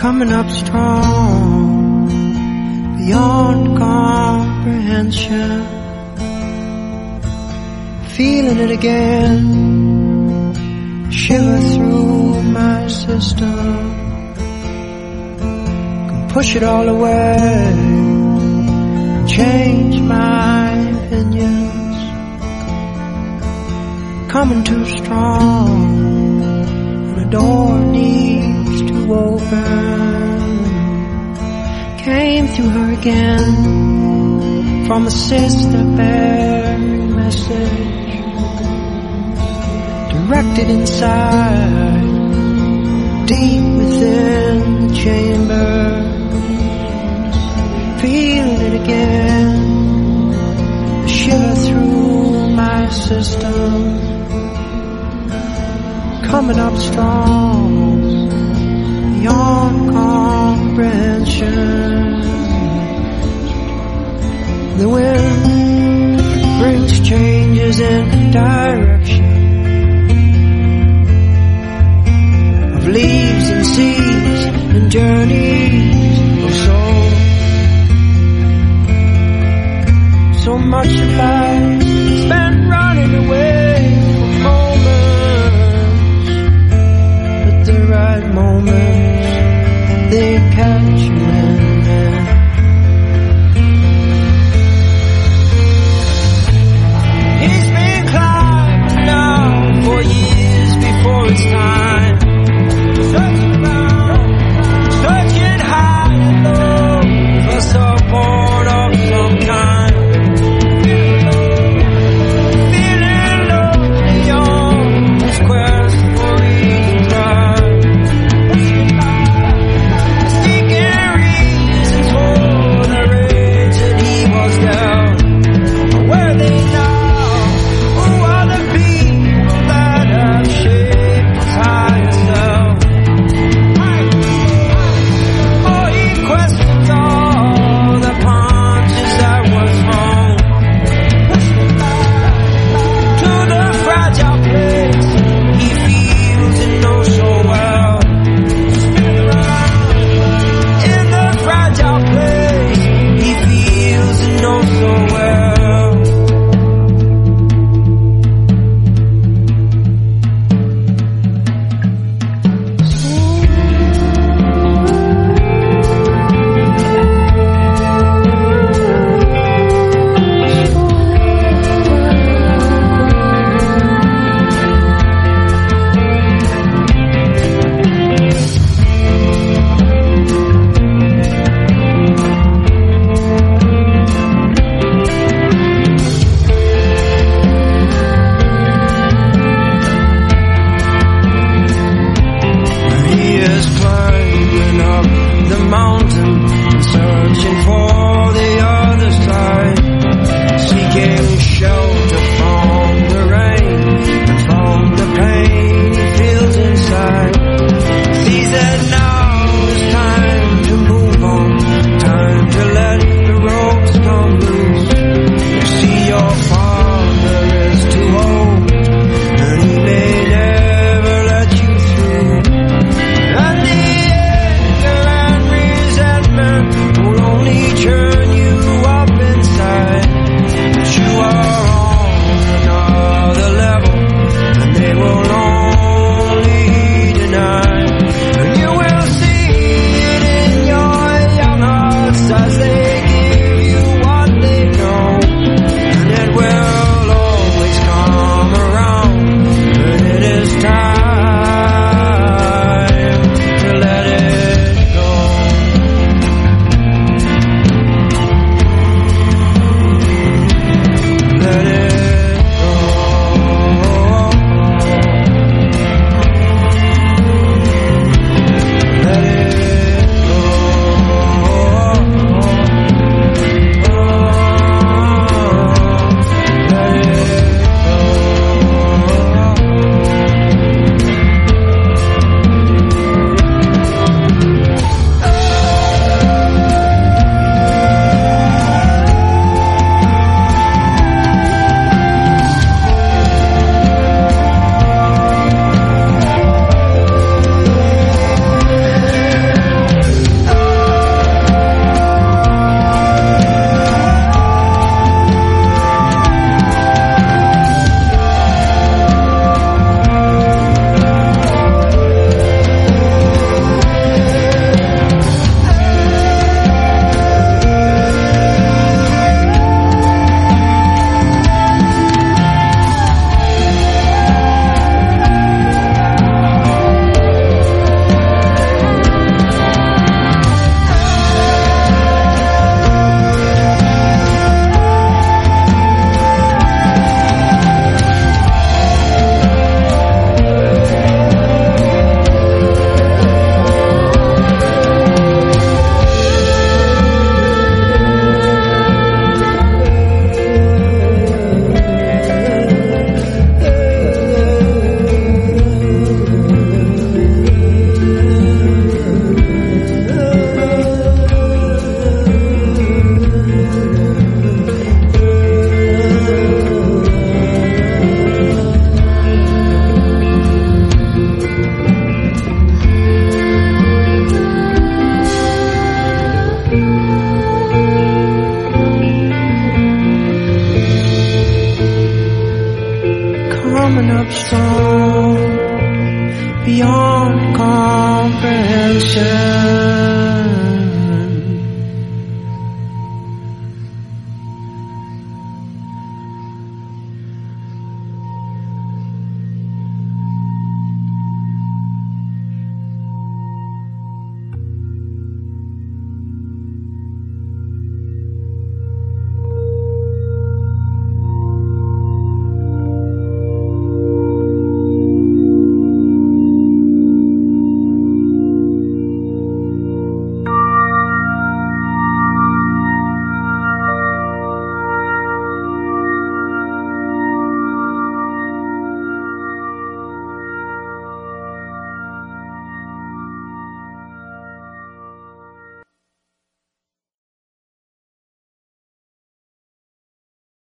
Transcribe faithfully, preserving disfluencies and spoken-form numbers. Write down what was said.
coming up strong, beyond comprehension. Feeling it again, shiver through my system. Can push it all away, change my opinions. Coming too strong, and the door needs to open. Came through her again, from a sister bearing message. Directed inside, deep within the chamber. Feel it again, shiver through my system. Coming up strong, beyond comprehension. The wind brings changes in direction. Leaves and seas and journeys of soul. So much of life spent running away from moments, but the right moments, they catch you in there. He's been climbing now for years before it's time. Searching around, searching high and low for support of some kind. Feeling lonely on his quest for reading pride. Seeking reasons for the rage that he was down. Where are they now? Who are the people that have shaped his higher self? Questions all the punches that were thrown to the fragile place he feels and knows so well. In the fragile place he feels and knows so well. up strong beyond comprehension.